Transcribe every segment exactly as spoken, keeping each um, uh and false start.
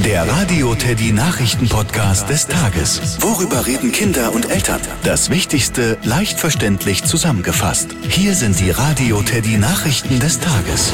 Der Radio Teddy Nachrichten-Podcast des Tages. Worüber reden Kinder und Eltern? Das Wichtigste leicht verständlich zusammengefasst. Hier sind die Radio Teddy Nachrichten des Tages.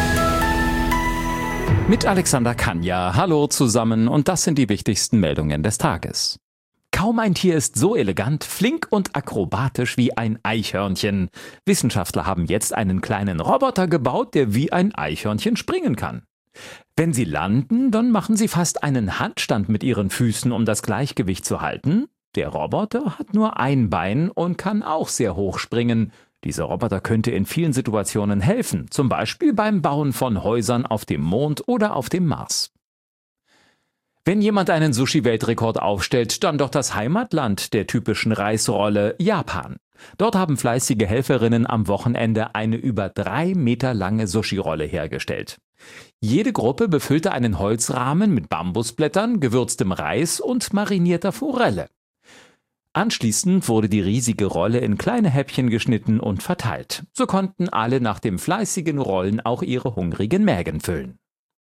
Mit Alexander Kanja. Hallo zusammen und das sind die wichtigsten Meldungen des Tages. Kaum ein Tier ist so elegant, flink und akrobatisch wie ein Eichhörnchen. Wissenschaftler haben jetzt einen kleinen Roboter gebaut, der wie ein Eichhörnchen springen kann. Wenn sie landen, dann machen sie fast einen Handstand mit ihren Füßen, um das Gleichgewicht zu halten. Der Roboter hat nur ein Bein und kann auch sehr hoch springen. Dieser Roboter könnte in vielen Situationen helfen, zum Beispiel beim Bauen von Häusern auf dem Mond oder auf dem Mars. Wenn jemand einen Sushi-Weltrekord aufstellt, dann doch das Heimatland der typischen Reisrolle, Japan. Dort haben fleißige Helferinnen am Wochenende eine über drei Meter lange Sushi-Rolle hergestellt. Jede Gruppe befüllte einen Holzrahmen mit Bambusblättern, gewürztem Reis und marinierter Forelle. Anschließend wurde die riesige Rolle in kleine Häppchen geschnitten und verteilt. So konnten alle nach dem fleißigen Rollen auch ihre hungrigen Mägen füllen.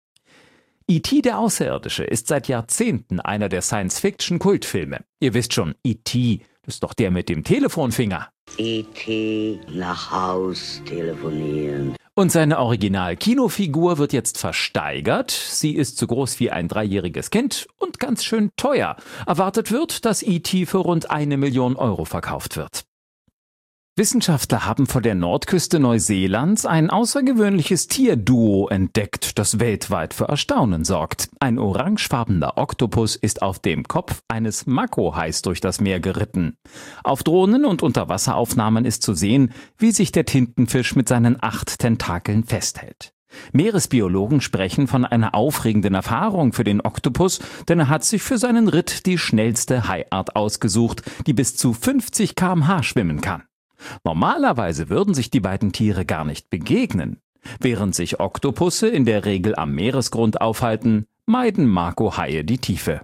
E T der Außerirdische ist seit Jahrzehnten einer der Science-Fiction-Kultfilme. Ihr wisst schon, E T, das ist doch der mit dem Telefonfinger. E T nach Haus telefonieren. Und seine Original-Kinofigur wird jetzt versteigert. Sie ist so groß wie ein dreijähriges Kind und ganz schön teuer. Erwartet wird, dass E T für rund eine Million Euro verkauft wird. Wissenschaftler haben vor der Nordküste Neuseelands ein außergewöhnliches Tierduo entdeckt, das weltweit für Erstaunen sorgt. Ein orangefarbener Oktopus ist auf dem Kopf eines Makohais durch das Meer geritten. Auf Drohnen und Unterwasseraufnahmen ist zu sehen, wie sich der Tintenfisch mit seinen acht Tentakeln festhält. Meeresbiologen sprechen von einer aufregenden Erfahrung für den Oktopus, denn er hat sich für seinen Ritt die schnellste Haiart ausgesucht, die bis zu fünfzig Kilometer pro Stunde schwimmen kann. Normalerweise würden sich die beiden Tiere gar nicht begegnen. Während sich Oktopusse in der Regel am Meeresgrund aufhalten, meiden Makohaie die Tiefe.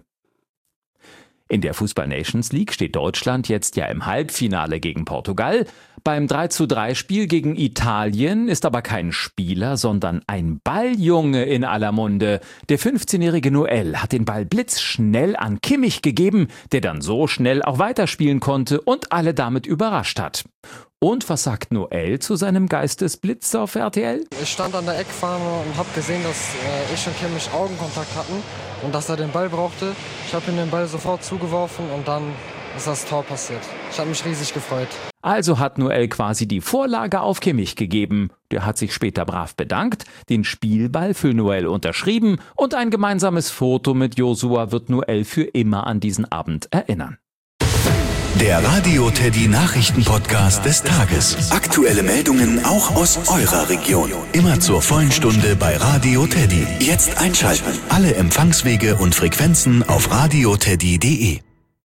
In der Fußball-Nations League steht Deutschland jetzt ja im Halbfinale gegen Portugal. Beim drei zu drei Spiel gegen Italien ist aber kein Spieler, sondern ein Balljunge in aller Munde. Der fünfzehnjährige Noel hat den Ball blitzschnell an Kimmich gegeben, der dann so schnell auch weiterspielen konnte und alle damit überrascht hat. Und was sagt Noel zu seinem Geistesblitz auf R T L? Ich stand an der Eckfahne und habe gesehen, dass äh, ich und Kimmich Augenkontakt hatten und dass er den Ball brauchte. Ich habe ihm den Ball sofort zugeworfen und dann ist das Tor passiert. Ich habe mich riesig gefreut. Also hat Noel quasi die Vorlage auf Kimmich gegeben. Der hat sich später brav bedankt, den Spielball für Noel unterschrieben und ein gemeinsames Foto mit Josua wird Noel für immer an diesen Abend erinnern. Der Radio Teddy Nachrichten-Podcast des Tages. Aktuelle Meldungen auch aus eurer Region. Immer zur vollen Stunde bei Radio Teddy. Jetzt einschalten. Alle Empfangswege und Frequenzen auf radioteddy punkt de.